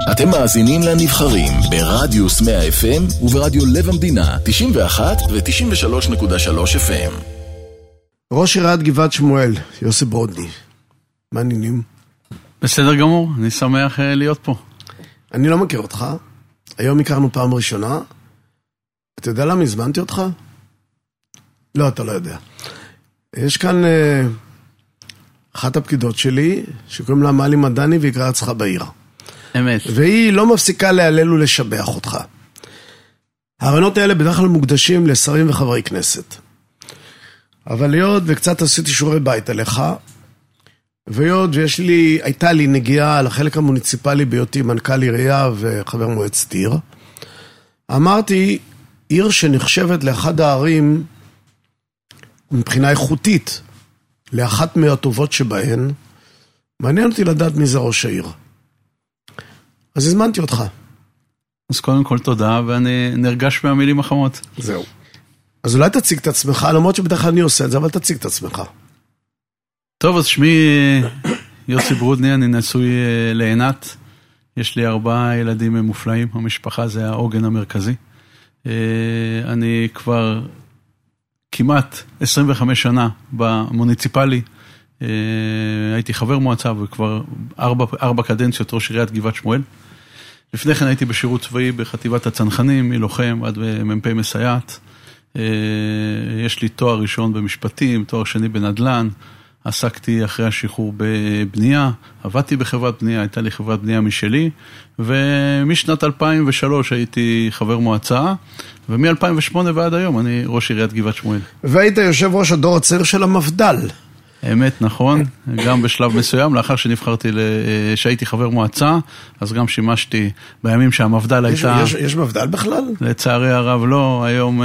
אתם מאזינים לנבחרים ברדיוס 100 FM וברדיו לב המדינה 91 ו-93.3 FM. ראש עיריית גבעת שמואל, יוסי ברודני. מה העניינים? בסדר גמור, אני שמח להיות פה. אני לא מכיר אותך. היום הכרנו פעם ראשונה. אתה יודע למה הזמנתי אותך? לא, אתה לא יודע. יש כאן אחת הפקידות שלי, שקוראים לה מלי מדני, והיא קראה אצלך בעיר. אמת. והיא לא מפסיקה להלל ולשבח אותך. הרעיונות האלה בדרך כלל מוקדשים לשרים וחברי כנסת. אבל היות וקצת עשיתי שיעורי בית עליך, והיות הייתה לי נגיעה על החלק המוניציפלי בהיותי מנכ"ל עירייה וחבר מועצת עיר, אמרתי, עיר שנחשבת לאחד הערים מבחינה איכותית, לאחת מהטובות שבהן, מעניין אותי לדעת מי זה ראש העיר. אז הזמנתי אותך. אז קודם כל תודה, ואני נרגש מהמילים החמות. זהו. אז אולי תציג את עצמך, למרות שבדרך כלל אני עושה את זה, אבל תציג את עצמך. טוב, אז שמי יוסי ברודני, אני נשוי לעינת. יש לי 4 ילדים מופלאים, המשפחה זה העוגן המרכזי. אני כבר כמעט 25 שנה במוניציפלי, הייתי חבר מועצה וכבר 4 קדנציות ראש עיריית גבעת שמואל. לפני כן הייתי בשירות צבאי בחטיבת הצנחנים, מלוחם עד מ"פ מסייעת. יש לי תואר ראשון במשפטים, תואר שני בנדל"ן, עסקתי אחרי השחרור בבנייה, עבדתי בחברת בנייה, הייתה לי חברת בנייה משלי, ומשנת 2003 הייתי חבר מועצה, ומ-2008 ועד היום אני ראש עיריית גבעת שמואל. והיית יושב ראש הדור הצעיר של המפד"ל. אמת, נכון, גם בשלב מסוים, לאחר שהייתי חבר מועצה, אז גם שימשתי בימים שהמפד"ל הייתה... יש מפד"ל בכלל? לצערי הרב לא, היום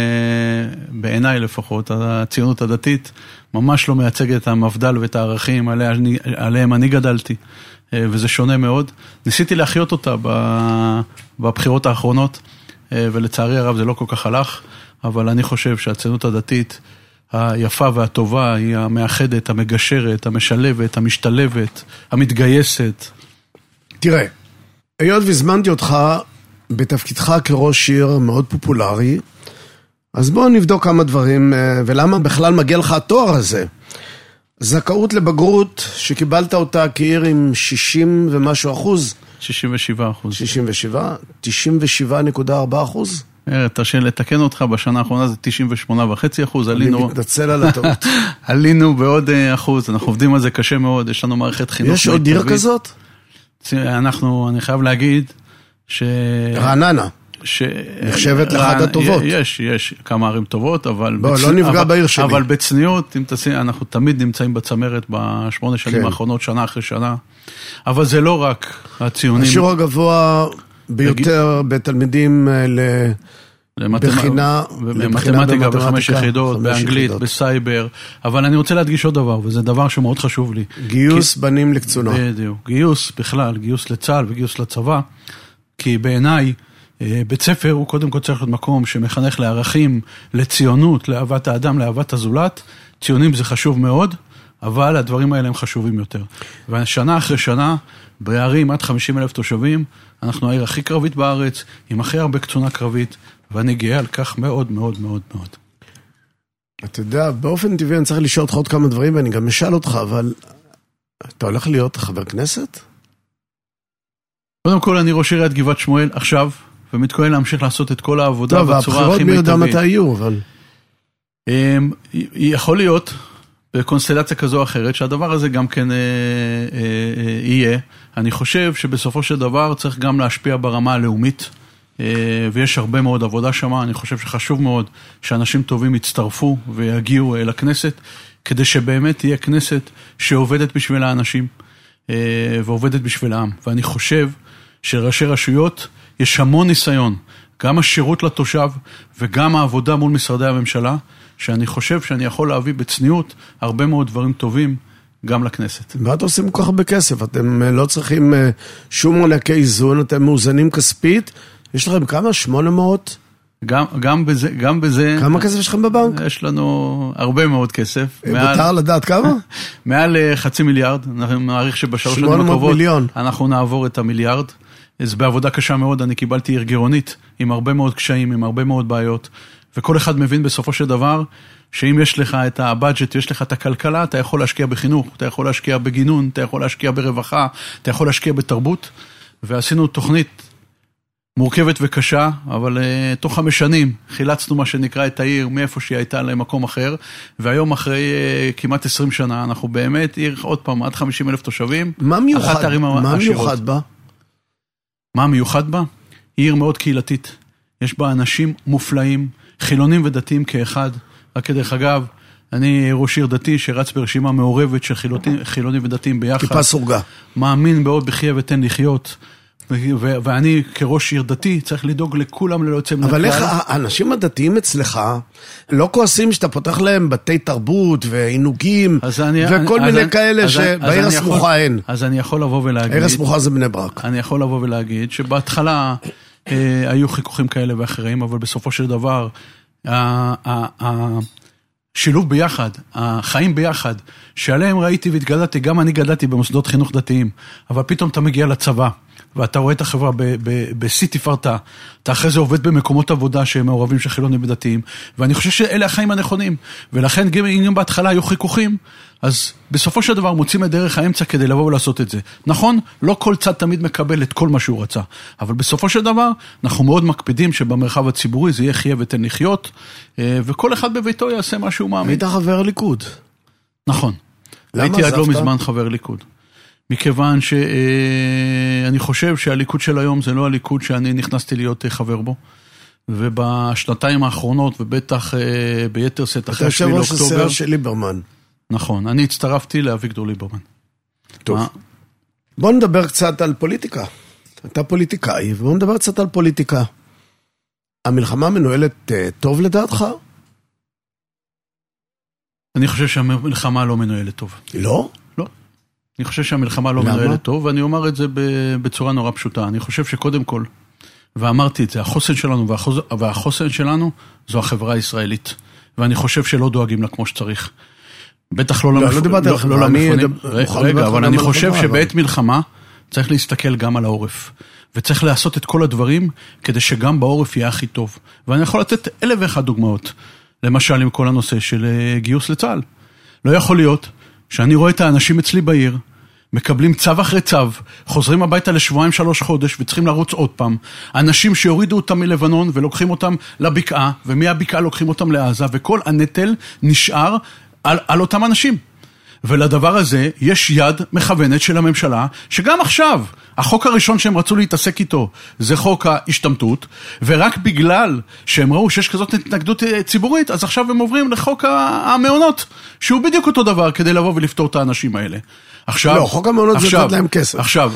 בעיניי לפחות, הציונות הדתית ממש לא מייצגת את המפד"ל ואת הערכים עליהם אני גדלתי, וזה שונה מאוד. ניסיתי להחיות אותה בבחירות האחרונות, ולצערי הרב זה לא כל כך הלך, אבל אני חושב שהציונות הדתית היפה והטובה היא המאחדת, המגשרת, המשלבת, המשתלבת, המתגייסת. תראה, היות והזמנתי אותך בתפקידך כראש עיר מאוד פופולרי, אז בואו נבדוק כמה דברים, ולמה בכלל מגיע לך התואר הזה. זכאות לבגרות שקיבלת אותה כעיר עם 60 ומשהו אחוז. 67%. 67? 97.4%? תרשה לתקן אותך, בשנה האחרונה זה 98.5%. אני מתנצל על הטעות. עלינו בעוד אחוז, אנחנו עובדים על זה קשה מאוד, יש לנו מערכת חינוך. יש עוד עיר כזאת? אני חייב להגיד רעננה. נחשבת לאחת הטובות. יש כמה ערים טובות, אבל... לא נפגע בעיר שלי. אבל בצניעות, אנחנו תמיד נמצאים בצמרת ב8 שנים האחרונות, שנה אחרי שנה. אבל זה לא רק הציונים. השיעור הגבוה ביותר בתלמידים לבחינה... במתמטיקה, ב5 יחידות, באנגלית, בסייבר. אבל אני רוצה להדגיש עוד דבר, וזה דבר שמאוד חשוב לי. גיוס בנים לקצונה. בדיוק. גיוס בכלל, גיוס לצה"ל וגיוס לצבא. כי בעיניי, בית ספר הוא קודם כל צריך להיות מקום שמחנך לערכים, לציונות, לאהבת האדם, לאהבת הזולת. ציונים זה חשוב מאוד, אבל הדברים האלה הם חשובים יותר. ושנה אחרי שנה, בערים עד 50,000 תושבים, אנחנו העיר הכי קרבית בארץ, עם הכי הרבה קצונה קרבית, ואני גאה על כך מאוד מאוד מאוד מאוד. אתה יודע, באופן טבעי אני צריך לשאול אותך עוד כמה דברים, ואני גם אשאל אותך, אבל אתה הולך להיות חבר כנסת? קודם כל אני ראש עיריית גבעת שמואל עכשיו, ומתכונן להמשיך לעשות את כל העבודה בצורה הכי מיטבית. והבחירות מי יודע מתי יהיו, אבל... יכול להיות, בקונסטלציה כזו או אחרת, שהדבר הזה גם כן יהיה. אני חושב שבסופו של דבר צריך גם להשפיע ברמה הלאומית, ויש הרבה מאוד עבודה שם. אני חושב שחשוב מאוד שאנשים טובים יצטרפו ויגיעו לכנסת, כדי שבאמת תהיה כנסת שעובדת בשביל האנשים, ועובדת בשביל העם. ואני חושב שראשי רשויות יש המון ניסיון, גם השירות לתושב וגם העבודה מול משרדי הממשלה, שאני חושב שאני יכול להביא בצניעות הרבה מאוד דברים טובים גם לכנסת. מה אתם עושים כל כך הרבה כסף? אתם לא צריכים שום מענקי איזון, אתם מאוזנים כספית, יש לכם כמה? 800 גם בזה... כמה כסף יש לכם בבנק? יש לנו הרבה מאוד כסף. מותר לדעת כמה? מעל 500 מיליארד, אני מעריך שבשלוש שנים הקרובות אנחנו נעבור את המיליארד. אז בעבודה קשה מאוד, אני קיבלתי עיר גירעונית, עם הרבה מאוד קשיים, עם הרבה מאוד בעיות, וכל אחד מבין בסופו של דבר, שאם יש לך את הבאג'ט, יש לך את הכלכלה, אתה יכול להשקיע בחינוך, אתה יכול להשקיע בגינון, אתה יכול להשקיע ברווחה, אתה יכול להשקיע בתרבות, ועשינו תוכנית מורכבת וקשה, אבל תוך 5 שנים חילצנו מה שנקרא את העיר, מאיפה שהיא הייתה למקום אחר, והיום אחרי כמעט 20 שנה, אנחנו באמת עיר, עוד פעם, עד 50,000 תושבים. מה מיוחד בה? מה מיוחד בה? היא עיר מאוד קהילתית. יש בה אנשים מופלאים, חילונים ודתיים כאחד. רק כדרך אגב, אני ראש עיר דתי שרץ ברשימה מעורבת של חילונים ודתיים ביחד. כיפה סורגה. מאמין מאוד בחיה ותן לחיות. ואני כראש עיר דתי צריך לדאוג לכולם ללא יוצא מן הכלל. אבל איך האנשים הדתיים אצלך לא כועסים שאתה פותח להם בתי תרבות ועינוגים וכל מיני כאלה שבעיר הסמוכה אין? אז אני יכול לבוא ולהגיד... העיר הסמוכה זה בני ברק. אני יכול לבוא ולהגיד שבהתחלה היו חיכוכים כאלה ואחרים, אבל בסופו של דבר השילוב ביחד, החיים ביחד, שעליהם ראיתי והתגדלתי, גם אני גדלתי במוסדות חינוך דתיים, אבל פתאום אתה מגיע לצבא, ואתה רואה את החברה בשיא תפארתה, אתה אחרי זה עובד במקומות עבודה שהם מעורבים של חילונים ודתיים, ואני חושב שאלה החיים הנכונים, ולכן גם בהתחלה היו חיכוכים, אז בסופו של דבר מוצאים את דרך האמצע כדי לבוא ולעשות את זה. נכון, לא כל צד תמיד מקבל את כל מה שהוא רצה, אבל בסופו של דבר אנחנו מאוד מקפידים שבמרחב הציבורי זה יהיה חיה ותן לחיות, וכל אחד בביתו יעשה מה שהוא מאמין. היית חבר ליכוד. נכון. הייתי עד לא מזמן חבר ליכוד. מכיוון שאני חושב שהליכוד של היום זה לא הליכוד שאני נכנסתי להיות חבר בו, ובשנתיים האחרונות, ובטח ביתר סט אחרי 7 לאוקטובר. אתה יושב ראש הסיעה של ליברמן. נכון, אני הצטרפתי לאביגדור ליברמן. טוב. בוא נדבר קצת על פוליטיקה. אתה פוליטיקאי, ובוא נדבר קצת על פוליטיקה. המלחמה מנוהלת טוב לדעתך? אני חושב שהמלחמה לא מנוהלת טוב. לא? לא. אני חושב שהמלחמה לא מנוהלת טוב, ואני אומר את זה בצורה נורא פשוטה. אני חושב שקודם כל, ואמרתי את זה, החוסן שלנו והחוסן שלנו זו החברה הישראלית. ואני חושב שלא דואגים לה כמו שצריך. בטח לא למפונים. רגע, אבל אני חושב שבעת מלחמה צריך להסתכל גם על העורף. וצריך לעשות את כל הדברים כדי שגם בעורף יהיה הכי טוב. ואני יכול לתת 1,001 דוגמאות. למשל עם כל הנושא של גיוס לצה"ל. לא יכול להיות שאני רואה את האנשים אצלי בעיר, מקבלים צו אחרי צו, חוזרים הביתה לשבועיים 3 חודש וצריכים לרוץ עוד פעם. אנשים שיורידו אותם מלבנון ולוקחים אותם לבקעה, ומהבקעה לוקחים אותם לעזה, וכל הנטל נשאר על אותם אנשים. ולדבר הזה יש יד מכוונת של הממשלה, שגם עכשיו, החוק הראשון שהם רצו להתעסק איתו, זה חוק ההשתמטות, ורק בגלל שהם ראו שיש כזאת התנגדות ציבורית, אז עכשיו הם עוברים לחוק המעונות, שהוא בדיוק אותו דבר, כדי לבוא ולפתור את האנשים האלה. עכשיו, לא, חוק המעונות זה לתת להם כסף. עכשיו,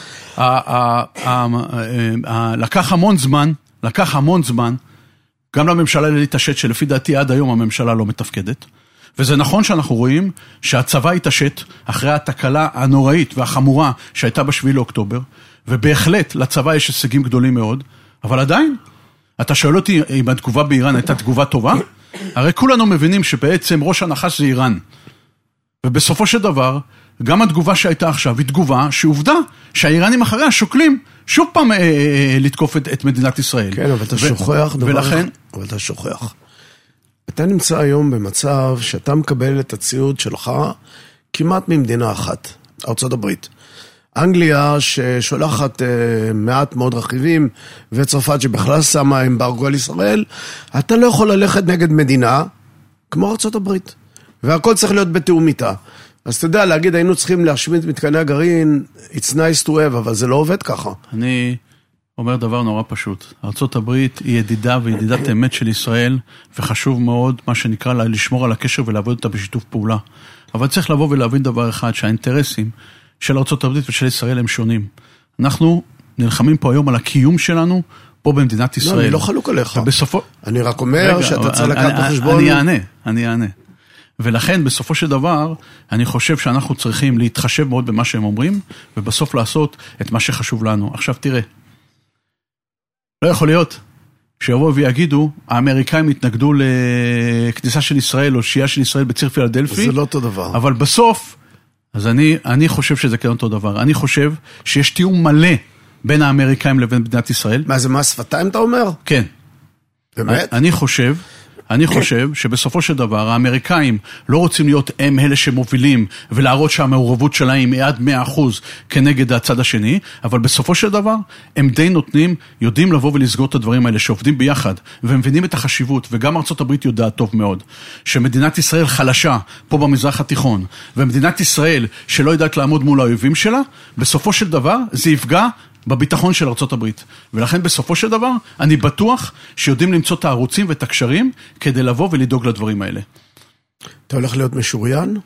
לקח המון זמן, גם לממשלה להתעשת, שלפי דעתי עד היום הממשלה לא מתפקדת, וזה נכון שאנחנו רואים שהצבא התעשת אחרי התקלה הנוראית והחמורה שהייתה ב7 לאוקטובר, ובהחלט לצבא יש הישגים גדולים מאוד, אבל עדיין, אתה שואל אותי אם התגובה באיראן הייתה תגובה טובה? הרי כולנו מבינים שבעצם ראש הנחש זה איראן. ובסופו של דבר, גם התגובה שהייתה עכשיו היא תגובה שעובדה שהאיראנים אחריה שוקלים שוב פעם לתקוף את מדינת ישראל. כן, אבל אתה שוכח דבר אחד. אבל אתה שוכח. אתה נמצא היום במצב שאתה מקבל את הציוד שלך כמעט ממדינה אחת, ארצות הברית. אנגליה ששולחת מעט מאוד רכיבים, וצרפת שבכלל שמה אמברגו על ישראל, אתה לא יכול ללכת נגד מדינה כמו ארצות הברית. והכל צריך להיות בתיאום איתה. אז אתה יודע, להגיד, היינו צריכים להשמיד מתקני הגרעין, it's nice to have, אבל זה לא עובד ככה. אני אומר דבר נורא פשוט. ארצות הברית היא ידידה וידידת אמת של ישראל, וחשוב מאוד מה שנקרא לה לשמור על הקשר ולעבוד אותה בשיתוף פעולה. אבל צריך לבוא ולהבין דבר אחד, שהאינטרסים של ארצות הברית ושל ישראל הם שונים. אנחנו נלחמים פה היום על הקיום שלנו, פה במדינת ישראל. לא, אני לא חלוק עליך. ובסופו... אני רק אומר שאתה צריך לקחת בחשבון... אני אענה. ולכן בסופו של דבר, אני חושב שאנחנו צריכים להתחשב מאוד במה שהם אומרים, ובסוף לעשות את מה שחשוב לנו. עכשיו תראה, לא יכול להיות שיבואו ויגידו, האמריקאים התנגדו לכניסה של ישראל, או שהייה של ישראל בציר פילדלפי. זה לא אותו דבר. אבל בסוף, אז אני חושב שזה כן אותו דבר. אני חושב שיש תיאום מלא בין האמריקאים לבין מדינת ישראל. מה, זה מס שפתיים אתה אומר? כן. באמת? אני חושב שבסופו של דבר האמריקאים לא רוצים להיות הם אלה שמובילים ולהראות שהמעורבות שלהם היא עד 100% כנגד הצד השני, אבל בסופו של דבר הם די נותנים, יודעים לבוא ולסגור את הדברים האלה שעובדים ביחד ומבינים את החשיבות, וגם ארצות הברית יודעת טוב מאוד שמדינת ישראל חלשה פה במזרח התיכון, ומדינת ישראל שלא יודעת לעמוד מול האויבים שלה, בסופו של דבר זה יפגע בביטחון של ארצות הברית. ולכן בסופו של דבר, אני בטוח שיודעים למצוא את הערוצים ואת הקשרים, כדי לבוא ולדאוג לדברים האלה. אתה הולך להיות משוריין?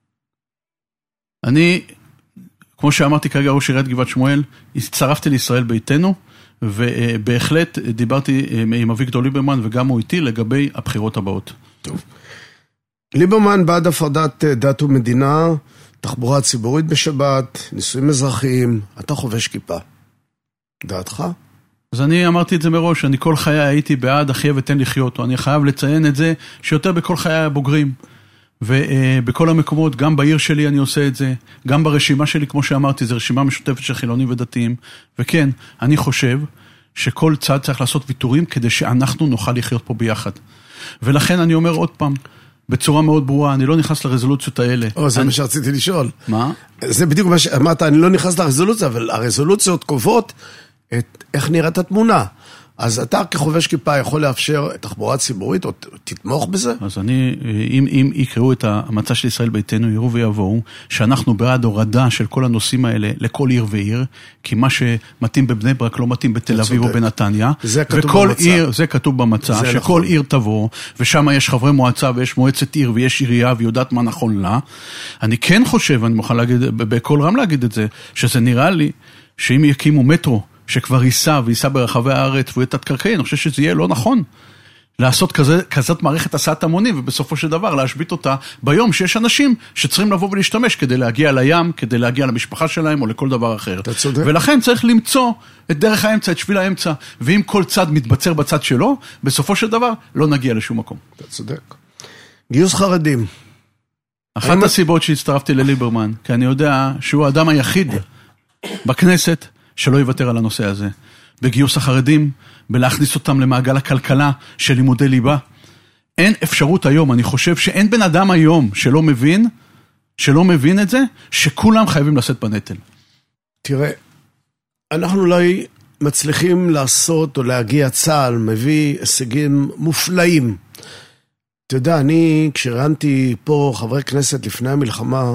אני, כמו שאמרתי כרגע ראש עיריית גבעת שמואל, הצטרפתי לישראל ביתנו, ובהחלט דיברתי עם אביגדור ליברמן, וגם הוא איתי, לגבי הבחירות הבאות. טוב. ליברמן בעד הפרדת דת ומדינה, תחבורה ציבורית בשבת, נישואים אזרחיים, אתה חובש כיפה. דעתך? אז אני אמרתי את זה מראש, אני כל חיי הייתי בעד אחיה ותן לחיות, אני חייב לציין את זה שיותר בכל חיי הבוגרים, ובכל המקומות, גם בעיר שלי אני עושה את זה, גם ברשימה שלי, כמו שאמרתי, זה רשימה משותפת של חילונים ודתיים, וכן, אני חושב שכל צד צריך לעשות ויתורים כדי שאנחנו נוכל לחיות פה ביחד. ולכן אני אומר עוד פעם, בצורה מאוד ברורה, אני לא נכנס לרזולוציות האלה. זה מה שרציתי לשאול. מה? זה בדיוק מה שאמרת, אני לא נכנס לרזולוציה, אבל הרזולוציות קובעות איך נראית התמונה. אז אתה כחובש כיפה יכול לאפשר תחבורה ציבורית, או תתמוך בזה? אז אם יקראו את המצע של ישראל ביתנו, יראו ויבואו, שאנחנו בעד הורדה של כל הנושאים האלה לכל עיר ועיר, כי מה שמתאים בבני ברק לא מתאים בתל אביב או בנתניה. זה כתוב במצע. זה כתוב במצע, שכל עיר תבוא, ושם יש חברי מועצה ויש מועצת עיר ויש עירייה ויודעת מה נכון לה. אני כן חושב, אני מוכן להגיד, בכל רם להגיד את זה, שזה נראה לי שאם יקימו מטרו, שכבר ייסע ברחבי הארץ והוא יתת קרקעי, אני חושב שזה יהיה לא נכון לעשות כזאת מערכת הסעת המונים, ובסופו של דבר להשבית אותה ביום שיש אנשים שצריכים לבוא ולהשתמש כדי להגיע לים, כדי להגיע למשפחה שלהם או לכל דבר אחר. אתה צודק. ולכן צריך למצוא את דרך האמצע, את שביל האמצע, ואם כל צד מתבצר בצד שלו, בסופו של דבר לא נגיע לשום מקום. אתה צודק. גיוס חרדים. אחת הסיבות שהצטרפתי לליברמן, כי אני יודע שהוא האדם היחיד בכנסת שלא יוותר על הנושא הזה. בגיוס החרדים, בלהכניס אותם למעגל הכלכלה של לימודי ליבה. אין אפשרות היום, אני חושב שאין בן אדם היום שלא מבין את זה, שכולם חייבים לשאת בנטל. תראה, אנחנו אולי מצליחים לעשות או להגיע, צה"ל מביא הישגים מופלאים. אתה יודע, אני כשראיינתי פה חברי כנסת לפני המלחמה,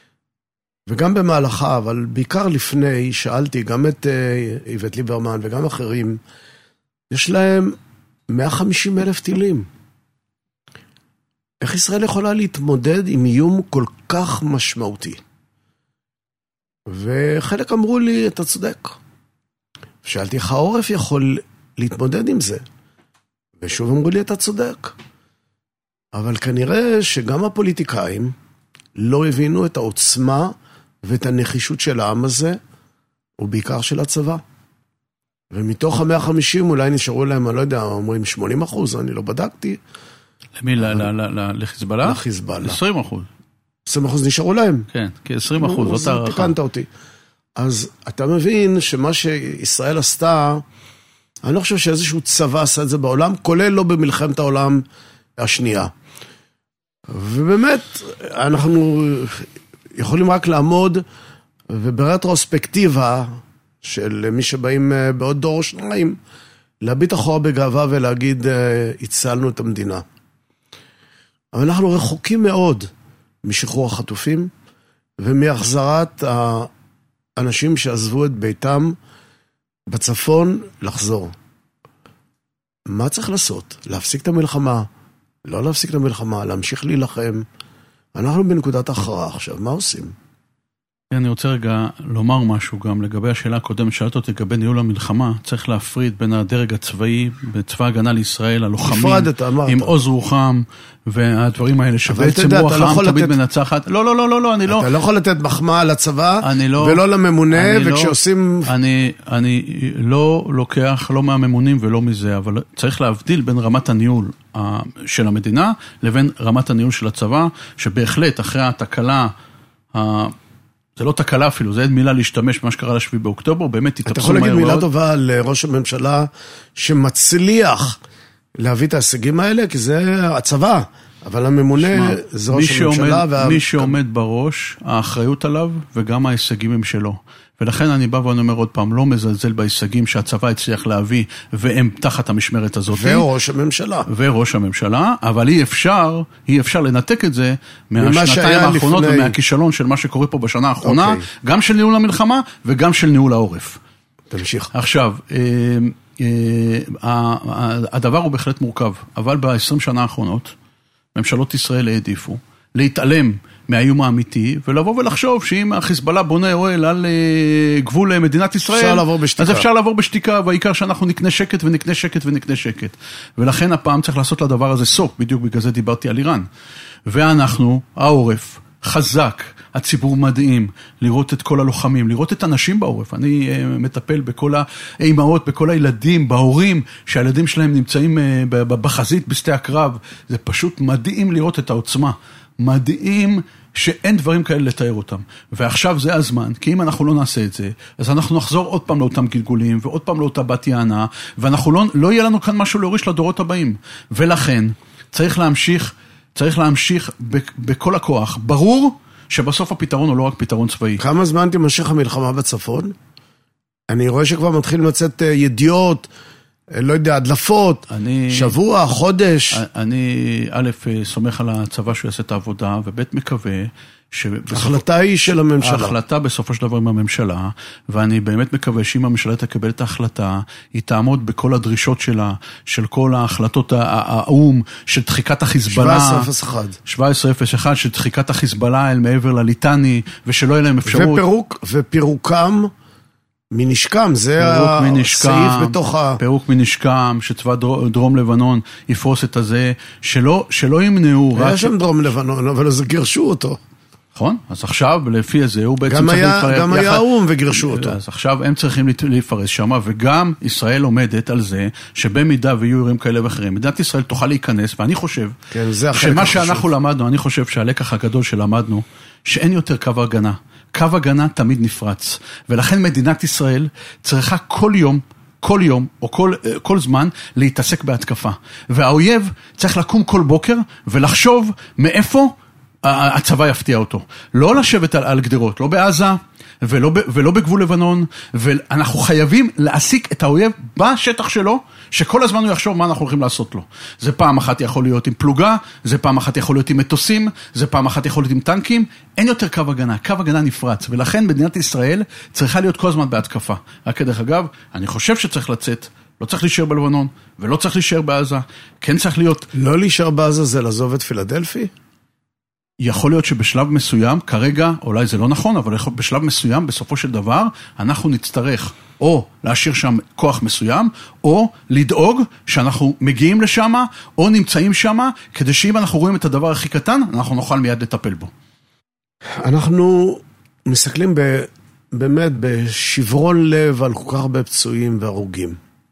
וגם במהלכה, אבל בעיקר לפני, שאלתי גם את איווט ליברמן וגם אחרים, יש להם 150,000 טילים. איך ישראל יכולה להתמודד עם איום כל כך משמעותי? וחלק אמרו לי, אתה צודק. שאלתי איך העורף יכול להתמודד עם זה? ושוב אמרו לי, אתה צודק. אבל כנראה שגם הפוליטיקאים לא הבינו את העוצמה ואת הנחישות של העם הזה, ובעיקר של הצבא. ומתוך 150 אולי נשארו להם, אני לא יודע, אומרים 80%, אני לא בדקתי. למי? לחיזבאללה? לחיזבאללה. 20%. 20% נשארו להם? כן, כ-20%, זאת הערכה. תיקנת אותי. אז אתה מבין שמה שישראל עשתה, אני לא חושב שאיזשהו צבא עשה את זה בעולם, כולל לא במלחמת העולם השנייה. ובאמת, אנחנו יכולים רק לעמוד, וברטרוספקטיבה של מי שבאים בעוד דור או שניים, להביט אחורה בגאווה ולהגיד, הצלנו את המדינה. אבל אנחנו רחוקים מאוד משחרור החטופים, ומהחזרת האנשים שעזבו את ביתם בצפון לחזור. מה צריך לעשות? להפסיק את המלחמה? לא להפסיק את המלחמה, להמשיך להילחם. אנחנו בנקודת הכרעה עכשיו, מה עושים? אני רוצה רגע לומר משהו גם לגבי השאלה הקודמת, שאלת אותי לגבי ניהול המלחמה, צריך להפריד בין הדרג הצבאי בצבא הגנה לישראל, הלוחמים, עם עוז רוחם, והדברים האלה שבעצם רוח העם תמיד מנצחת. לא, אני לא. אתה לא יכול לתת מחמאה לצבא, ולא לממונה, וכשעושים... אני לא לוקח, לא מהממונים ולא מזה, אבל צריך להבדיל בין רמת הניהול של המדינה, לבין רמת הניהול של הצבא, שבהחלט אחרי התקלה, זה לא תקלה אפילו, זה אין מילה להשתמש במה שקרה ל7 באוקטובר, באמת התאפסו מהר מאוד. אתה יכול להגיד מילה טובה על ראש הממשלה שמצליח להביא את ההישגים האלה, כי זה הצבא, אבל הממונה זה ראש הממשלה. מי שעומד בראש, האחריות עליו וגם ההישגים הם שלו. ולכן אני בא ואני אומר עוד פעם, לא מזלזל בהישגים שהצבא הצליח להביא, והם תחת המשמרת הזאת. וראש הממשלה, אבל אי אפשר לנתק את זה מהשנתיים האחרונות ומהכישלון של מה שקורה פה בשנה האחרונה, גם של ניהול המלחמה וגם של ניהול העורף. תמשיך. עכשיו, הדבר הוא בהחלט מורכב, אבל ב-20 שנה האחרונות, ממשלות ישראל העדיפו להתעלם מהאיום האמיתי, ולבוא ולחשוב שאם החיזבאללה בונה אוהל על גבול מדינת ישראל, אז אפשר לעבור בשתיקה, והעיקר שאנחנו נקנה שקט ונקנה שקט ונקנה שקט. ולכן הפעם צריך לעשות לדבר הזה סוף, בדיוק בגלל זה דיברתי על איראן. ואנחנו, העורף, חזק, הציבור מדהים, לראות את כל הלוחמים, לראות את הנשים בעורף. אני מטפל בכל האימהות, בכל הילדים, בהורים, שהילדים שלהם נמצאים בחזית, בשדה הקרב. זה פשוט מדהים לראות את העוצמה. מדהים שאין דברים כאלה לתאר אותם. ועכשיו זה הזמן, כי אם אנחנו לא נעשה את זה, אז אנחנו נחזור עוד פעם לאותם גלגולים, ועוד פעם לאותה בת יענה, ואנחנו לא יהיה לנו כאן משהו להוריש לדורות הבאים. ולכן, צריך להמשיך בכל הכוח. ברור שבסוף הפתרון הוא לא רק פתרון צבאי. כמה זמן תימשך המלחמה בצפון? אני רואה שכבר מתחיל לצאת ידיעות, לא יודע, הדלפות, שבוע, חודש. אני א', סומך על הצבא שהוא יעשה את העבודה, וב' מקווה ההחלטה היא של הממשלה. ההחלטה בסופו של דבר עם הממשלה, ואני באמת מקווה שאם הממשלה תקבל את ההחלטה, היא תעמוד בכל הדרישות שלה, של כל ההחלטות האום, של דחיקת החיזבאללה. 17-01. של דחיקת החיזבאללה אל מעבר לליטני, ושלא יהיה להם אפשרות. ופירוקם מנשקם, זה הסעיף בתוך פירוק מנשקם, שצבא דרום לבנון יפרוס את הזה, שלא ימנעו. היה שם דרום לבנון, אבל אז גירשו אותו. נכון? אז עכשיו, לפי הזה, הוא בעצם צריך להתפרס. גם היה אום וגירשו אותו. אז עכשיו הם צריכים להיפרס שם, וגם ישראל עומדת על זה, שבמידה ויהיו אירועים כאלה ואחרים, מדינת ישראל תוכל להיכנס, ואני חושב, שמה שאנחנו למדנו, אני חושב שהלקח הגדול שלמדנו, שאין יותר קו הגנה. קו הגנה תמיד נפרץ, ולכן מדינת ישראל צריכה כל יום, או כל זמן, להתעסק בהתקפה. והאויב צריך לקום כל בוקר, ולחשוב מאיפה הצבא יפתיע אותו. לא לשבת על גדרות, לא בעזה, ולא בגבול לבנון, ואנחנו חייבים להעסיק את האויב בשטח שלו, שכל הזמן הוא יחשוב מה אנחנו הולכים לעשות לו. זה פעם אחת יכול להיות עם פלוגה, זה פעם אחת יכול להיות עם מטוסים, זה פעם אחת יכול להיות עם טנקים, אין יותר קו הגנה, קו הגנה נפרץ, ולכן מדינת ישראל צריכה להיות כל הזמן בהתקפה. רק כדרך אגב, אני חושב שצריך לצאת, לא צריך להישאר בלבנון, ולא צריך להישאר בעזה, כן צריך להיות... לא להישאר בעזה זה לעזוב את פילדלפי? יכול להיות שבשלב מסוים, כרגע, אולי זה לא נכון, אבל בשלב מסוים, בסופו של דבר, אנחנו נצטרך או להשאיר שם כוח מסוים, או לדאוג שאנחנו מגיעים לשם, או נמצאים שם, כדי שאם אנחנו רואים את הדבר הכי קטן, אנחנו נוכל מיד לטפל בו. אנחנו מסתכלים באמת בשברון לב על כל כך הרבה פצועים והרוגים.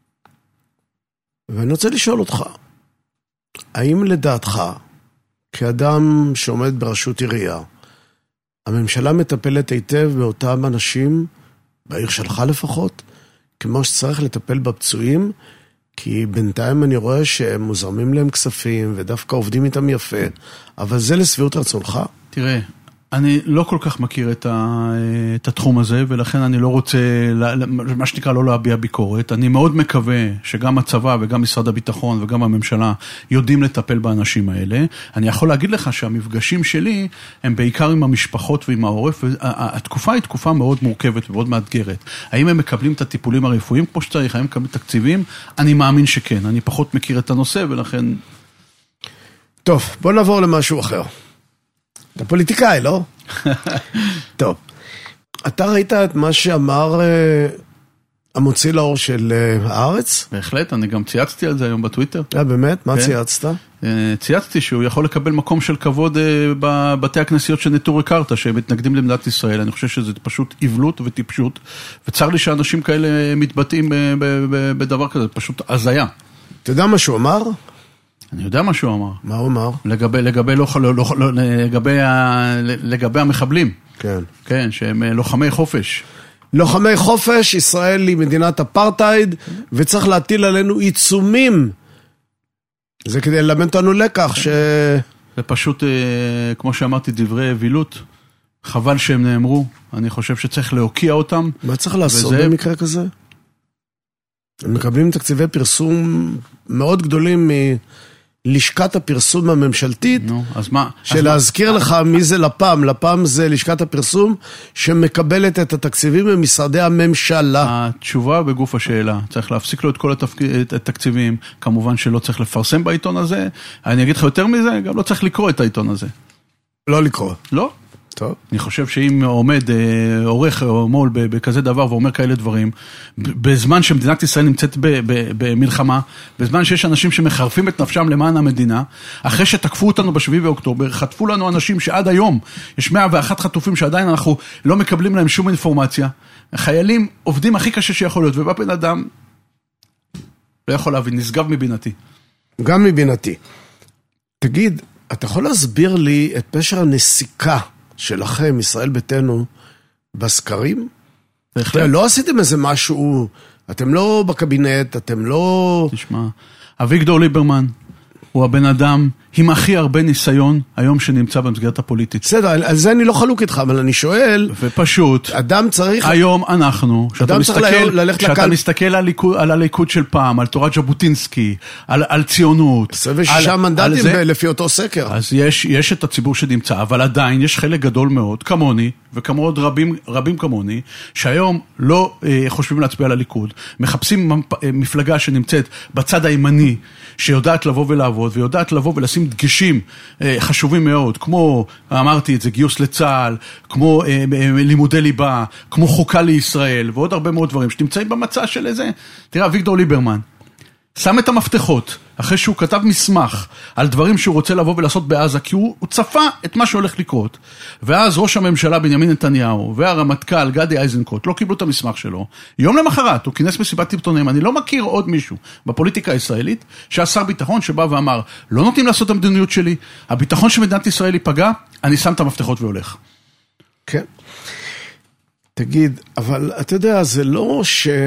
ואני רוצה לשאול אותך, האם לדעתך, כאדם שעומד בראשות עירייה, הממשלה מטפלת היטב באותם אנשים, בעיר שלך לפחות, כמו שצריך לטפל בפצועים, כי בינתיים אני רואה שהם מוזרמים להם כספים, ודווקא עובדים איתם יפה, אבל זה לשביעות רצונך? תראה, אני לא כל כך מכיר את התחום הזה, ולכן אני לא רוצה, מה שנקרא, לא להביע ביקורת. אני מאוד מקווה שגם הצבא וגם משרד הביטחון וגם הממשלה יודעים לטפל באנשים האלה. אני יכול להגיד לך שהמפגשים שלי הם בעיקר עם המשפחות ועם העורף, והתקופה היא תקופה מאוד מורכבת ומאוד מאתגרת. האם הם מקבלים את הטיפולים הרפואיים כמו שצריך? האם הם מקבלים תקציבים? אני מאמין שכן. אני פחות מכיר את הנושא, ולכן... טוב, בוא נעבור למשהו אחר. אתה פוליטיקאי, לא? טוב. אתה ראית את מה שאמר המוציא לאור של הארץ? בהחלט, אני גם צייצתי על זה היום בטוויטר. באמת? מה צייצת? צייצתי שהוא יכול לקבל מקום של כבוד בבתי הכנסיות של נטורי קרתא, שהם מתנגדים למדינת ישראל. אני חושב שזה פשוט עיוות וטיפשות, וצר לי שאנשים כאלה מתבטאים בדבר כזה, פשוט הזיה. אתה יודע מה שהוא אמר? אני יודע מה שהוא אמר. מה הוא אמר? לגבי המחבלים. כן. כן, שהם לוחמי חופש. לוחמי חופש, ישראל היא מדינת אפרטהייד, וצריך להטיל עלינו עיצומים. זה כדי ללמד אותנו לקח ש... זה פשוט, כמו שאמרתי, דברי אווילות. חבל שהם נאמרו. אני חושב שצריך להוקיע אותם. מה צריך לעשות במקרה כזה? הם מקבלים תקציבי פרסום מאוד גדולים מלשכת הפרסום הממשלתית, אז מה? שלהזכיר לך מי זה לפ"ם. לפ"ם זה לשכת הפרסום שמקבלת את התקציבים ממשרדי הממשלה. התשובה בגוף השאלה, צריך להפסיק לו את כל התקציבים, כמובן שלא צריך לפרסם בעיתון הזה, אני אגיד לך יותר מזה, גם לא צריך לקרוא את העיתון הזה. לא לקרוא. לא. טוב. אני חושב שאם עומד עורך או מול בכזה דבר ואומר כאלה דברים, בזמן שמדינת ישראל נמצאת במלחמה, בזמן שיש אנשים שמחרפים את נפשם למען המדינה, אחרי שתקפו אותנו ב7 באוקטובר, חטפו לנו אנשים שעד היום, יש 101 חטופים שעדיין אנחנו לא מקבלים להם שום אינפורמציה, החיילים עובדים הכי קשה שיכול להיות, ובא בן אדם לא יכול להבין, נשגב מבינתי. גם מבינתי. תגיד, אתה יכול להסביר לי את פשר הנסיקה שלכם, ישראל ביתנו, בסקרים? לא עשיתם איזה משהו, אתם לא בקבינט, אתם לא... תשמע, אביגדור ליברמן הוא הבן אדם עם הכי הרבה ניסיון היום שנמצא במסגרת הפוליטית. בסדר, על זה אני לא חלוק איתך, אבל אני שואל... ופשוט, אדם צריך... היום אנחנו, כשאתה מסתכל על הליכוד של פעם, על תורת ז'בוטינסקי, על ציונות... 26 מנדטים לפי אותו סקר. אז יש את הציבור שנמצא, אבל עדיין יש חלק גדול מאוד, כמוני, וכמוד רבים כמוני, שהיום לא חושבים להצביע על הליכוד, מחפשים מפלגה שנמצאת בצד הימני, שיודעת לבוא ולעבוד, ויודעת לבוא ולשים דגשים חשובים מאוד, כמו, אמרתי את זה, גיוס לצה"ל, כמו לימודי ליבה, כמו חוקה לישראל, ועוד הרבה מאוד דברים שנמצאים במצע של איזה, תראה, אביגדור ליברמן, שם את המפתחות, אחרי שהוא כתב מסמך על דברים שהוא רוצה לבוא ולעשות בעזה, כי הוא צפה את מה שהולך לקרות, ואז ראש הממשלה בנימין נתניהו והרמטכ"ל גדי איזנקוט לא קיבלו את המסמך שלו, יום למחרת הוא כינס מסיבת עיתונאים, אני לא מכיר עוד מישהו בפוליטיקה הישראלית, שהשר ביטחון שבא ואמר, לא נותנים לעשות את המדיניות שלי, הביטחון של מדינת ישראל ייפגע, אני שם את המפתחות והולך. כן. תגיד, אבל אתה יודע, זה לא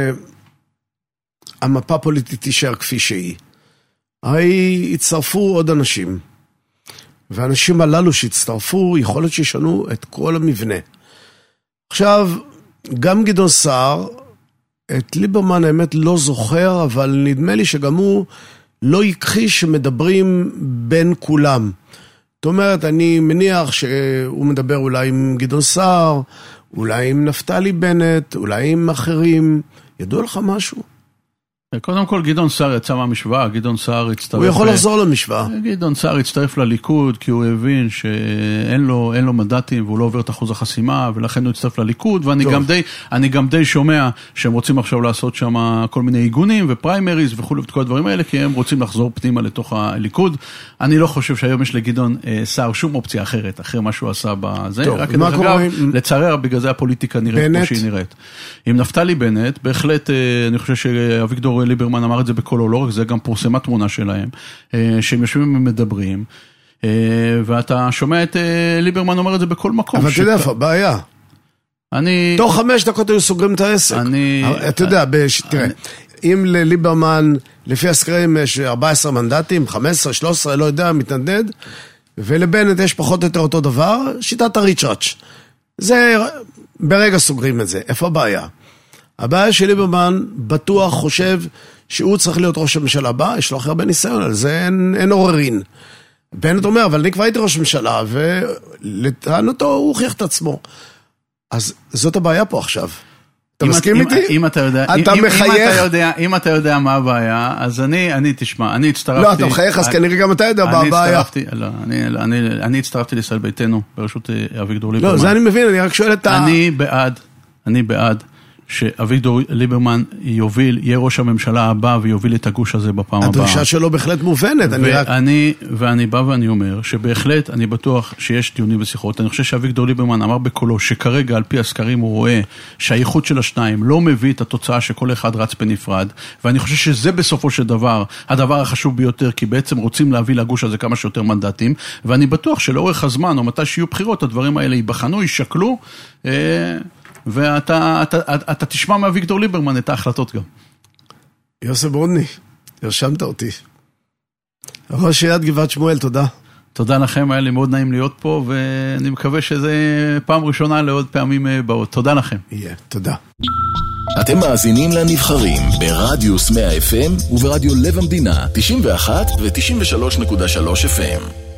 שהמפה הפוליטית תישאר כפי שהיא. הרי הצטרפו עוד אנשים, והאנשים הללו שהצטרפו, יכול להיות שישנו את כל המבנה. עכשיו, גם גדעון סער, את ליברמן האמת לא זוכר, אבל נדמה לי שגם הוא לא יכחיש שמדברים בין כולם. זאת אומרת, אני מניח שהוא מדבר אולי עם גדעון סער, אולי עם נפתלי בנט, אולי עם אחרים. ידוע לך משהו? קודם כל, גדעון סער יצא מהמשוואה, גדעון סער הצטרף... הוא יכול לחזור למשוואה. גדעון סער הצטרף לליכוד, כי הוא הבין שאין לו מנדטים, והוא לא עובר את אחוז החסימה, ולכן הוא הצטרף לליכוד, ואני גם די שומע שהם רוצים עכשיו לעשות שם כל מיני עיגונים, ופריימריז וכו' וכל הדברים האלה, כי הם רוצים לחזור פנימה לתוך הליכוד. אני לא חושב שהיום יש לגדעון סער שום אופציה אחרת, אחרי מה שהוא עשה בזה. רק כדרך אגב, לצער, בגלל זה הפוליטיקה נראית כמו שהיא נראית. עם נפתלי בנט, בהחלט, אני חושב שאביגדור ליברמן אמר את זה בקולו, לא רק זה, גם פורסמה תמונה שלהם, שהם יושבים ומדברים, ואתה שומע את ליברמן אומר את זה בכל מקום. אבל אתה יודע איפה, בעיה. תוך 5 דקות היו סוגרים את העסק. אתה יודע, תראה, אם לליברמן, לפי הסקרים יש 14 מנדטים, 15, 13, לא יודע, מתנדנד, ולבנט יש פחות או יותר אותו דבר, שיטת הריצ'ראץ'. זה, ברגע סוגרים את זה. איפה הבעיה? הבעיה של ליברמן בטוח חושב שהוא צריך להיות ראש הממשלה הבא, יש לו הכי הרבה ניסיון, על זה אין עוררין. בנט אומר, אבל אני כבר הייתי ראש הממשלה, ולטענתו הוא הוכיח את עצמו. אז זאת הבעיה פה עכשיו. אתה מסכים איתי? אם אתה יודע, אתה מחייך. אם אתה יודע מה הבעיה, אז אני תשמע, אני הצטרפתי... לא, אתה מחייך, אז כנראה גם אתה יודע מה הבעיה. אני הצטרפתי לישראל ביתנו, בראשות אביגדור ליברמן. לא, זה אני מבין, אני רק שואל את אני בעד אני בעד שאביגדור ליברמן יהיה ראש הממשלה הבא ויוביל את הגוש הזה בפעם הבאה. הדרישה שלו בהחלט מובנת. ואני בא ואני אומר שבהחלט אני בטוח שיש דיונים ושיחות. אני חושב שאביגדור ליברמן אמר בקולו שכרגע על פי הסקרים הוא רואה שהאיחוד של השניים לא מביא את התוצאה שכל אחד רץ בנפרד, ואני חושב שזה בסופו של דבר הדבר החשוב ביותר, כי בעצם רוצים להביא לגוש הזה כמה שיותר מנדטים, ואני בטוח שלאורך הזמן או מתי שיהיו בחירות הדברים האלה ייבחנו, יישקלו, ואתה תשמע מאביגדור ליברמן את ההחלטות גם. יוסף ברודני, הרשמת אותי. ראש עיריית גבעת שמואל, תודה. תודה לכם, היה לי מאוד נעים להיות פה, ואני מקווה שזה פעם ראשונה לעוד פעמים באות. תודה לכם. יהיה, תודה. אתם מאזינים לנבחרים ברדיוס 100 FM וברדיו לב המדינה 91 ו-93.3 FM.